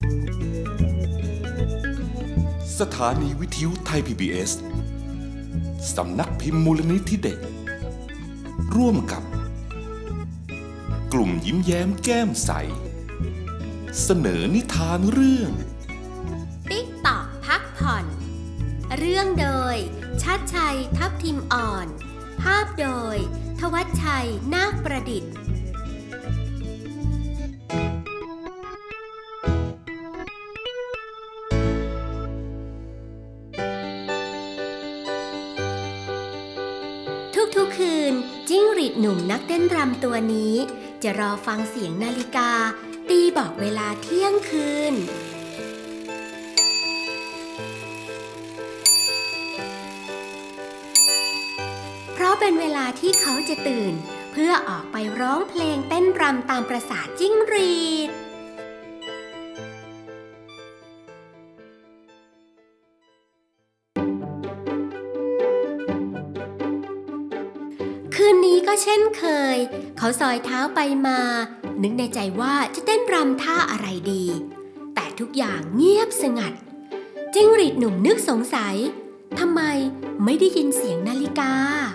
สถานีวิทยุไทย PBS สำนักพิมพ์มูลนิธิเด็กร่วมกับกลุ่มยิ้มแย้มแก้มใสเสนอนิทานเรื่องติ๊กต๊อกพักผ่อนเรื่องโดยชัดชัยทับทิมอ่อนภาพโดยทวัชชัยนาคประดิษฐ์ทุกคืนจิ้งหรีดหนุ่มนักเต้นรำตัวนี้จะรอฟังเสียงนาฬิกาตีบอกเวลาเที่ยงคืนเพราะเป็นเวลาที่เขาจะตื่นเพื่อออกไปร้องเพลงเต้นรำตามประสาจิ้งหรีดคืนนี้ก็เช่นเคยเขาสอยเท้าไปมานึกในใจว่าจะเต้นรำท่าอะไรดีแต่ทุกอย่างเงียบสงัดจิ้งหรีดหนุ่มนึกสงสัยทำไมไม่ได้ยินเสียงนาฬิกา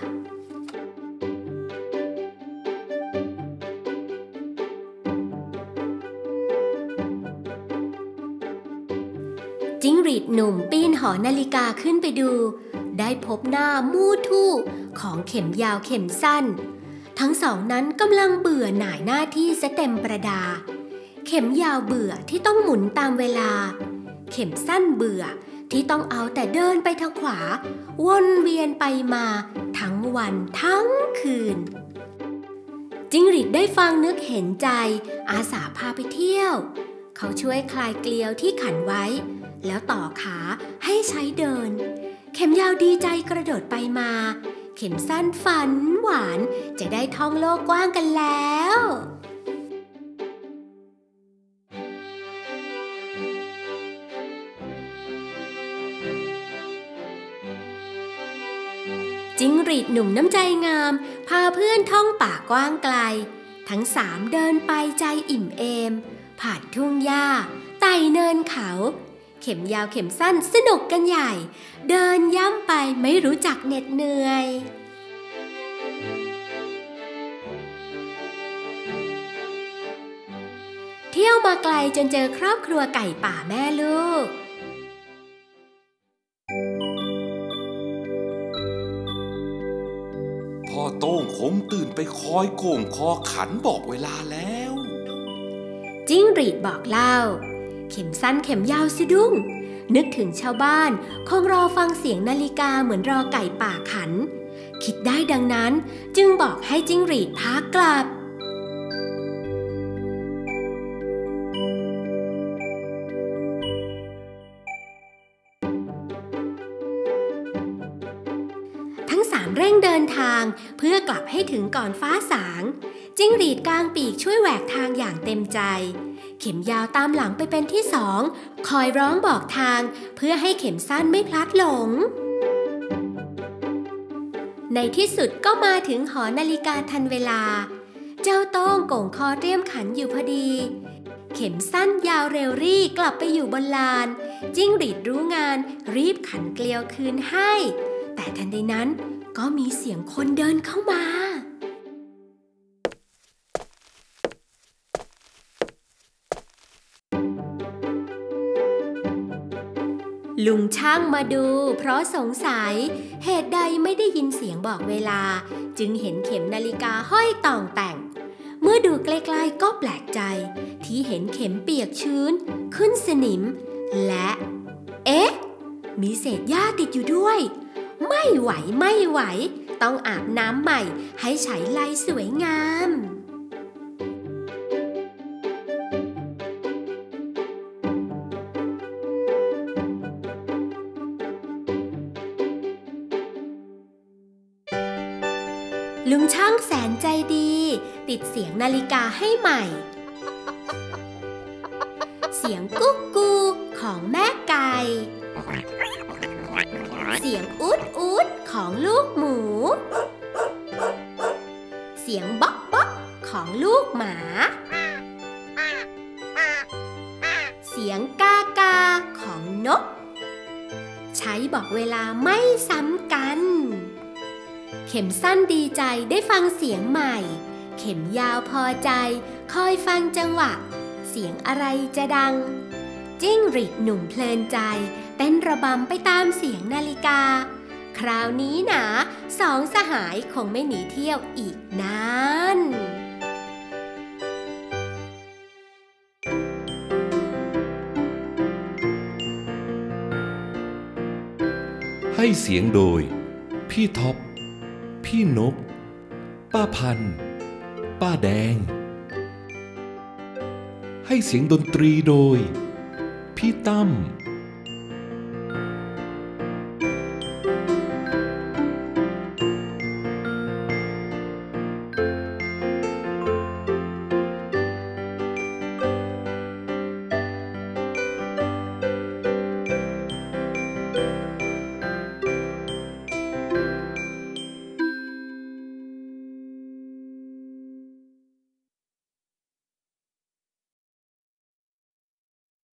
จิ้งหรีดหนุ่มปีนหอนาฬิกาขึ้นไปดูได้พบหน้ามู่ทู่ของเข็มยาวเข็มสั้นทั้งสองนั้นกำลังเบื่อหน่ายหน้าที่ซะเต็มประดาเข็มยาวเบื่อที่ต้องหมุนตามเวลาเข็มสั้นเบื่อที่ต้องเอาแต่เดินไปทางขวาวนเวียนไปมาทั้งวันทั้งคืนจิ้งหรีดได้ฟังนึกเห็นใจอาสาพาไปเที่ยวเขาช่วยคลายเกลียวที่ขันไว้แล้วต่อขาให้ใช้เดินเข็มยาวดีใจกระโดดไปมาเข็มสั้นฝันหวานจะได้ท่องโลกกว้างกันแล้วจิ้งหรีดหนุ่มน้ำใจงามพาเพื่อนท่องป่ากว้างไกลทั้งสามเดินไปใจอิ่มเอมผ่านทุ่งหญ้าไต่เนินเขาเข็มยาวเข็มสั้นสนุกกันใหญ่เดินย่ำไปไม่รู้จักเหน็ดเหนื่อยเที่ยวมาไกลจนเจอครอบครัวไก่ป่าแม่ลูกพ่อโต้งคงตื่นไปคอยโก่งคอขันบอกเวลาแล้วจิ้งหรีดบอกเล่าเข็มสั้นเข็มยาวสะดุ้งนึกถึงชาวบ้านคงรอฟังเสียงนาฬิกาเหมือนรอไก่ป่าขันคิดได้ดังนั้นจึงบอกให้จิ้งหรีดพากลับทั้งสามเร่งเดินทางเพื่อกลับให้ถึงก่อนฟ้าสางจิ้งหรีดกางปีกช่วยแหวกทางอย่างเต็มใจเข็มยาวตามหลังไปเป็นที่สองคอยร้องบอกทางเพื่อให้เข็มสั้นไม่พลัดหลงในที่สุดก็มาถึงหอนาฬิกาทันเวลาเจ้าโต้งโก่งคอเตรียมขันอยู่พอดีเข็มสั้นยาวเร็วรี่กลับไปอยู่บนลานจิ้งหรีดรู้งานรีบขันเกลียวคืนให้แต่ทันใดนั้นก็มีเสียงคนเดินเข้ามาลุงช่างมาดูเพราะสงสัยเหตุใดไม่ได้ยินเสียงบอกเวลาจึงเห็นเข็มนาฬิกาห้อยต่องแต่งเมื่อดูใกล้ๆก็แปลกใจที่เห็นเข็มเปียกชื้นขึ้นสนิมและมีเศษหญ้าติดอยู่ด้วยไม่ไหวต้องอาบน้ำใหม่ให้ฉายไลสวยงามลุงช่างแสนใจดีติดเสียงนาฬิกาให้ใหม่เสียงกุ๊กกูของแม่ไก่เสียงอูดของลูกหมูเสียงบ๊อกของลูกหมาเเสียงกากาของนกใช้บอกเวลาไม่ซ้ำกันเข็มสั้นดีใจได้ฟังเสียงใหม่เข็มยาวพอใจคอยฟังจังหวะเสียงอะไรจะดังจิ้งหรีดหนุ่มเพลินใจเต้นระบำไปตามเสียงนาฬิกาคราวนี้หนาสองสหายคงไม่หนีเที่ยวอีกนานให้เสียงโดยพี่ท็อปพี่นกป้าพันธุ์ป้าแดงให้เสียงดนตรีโดยพี่ตั้ม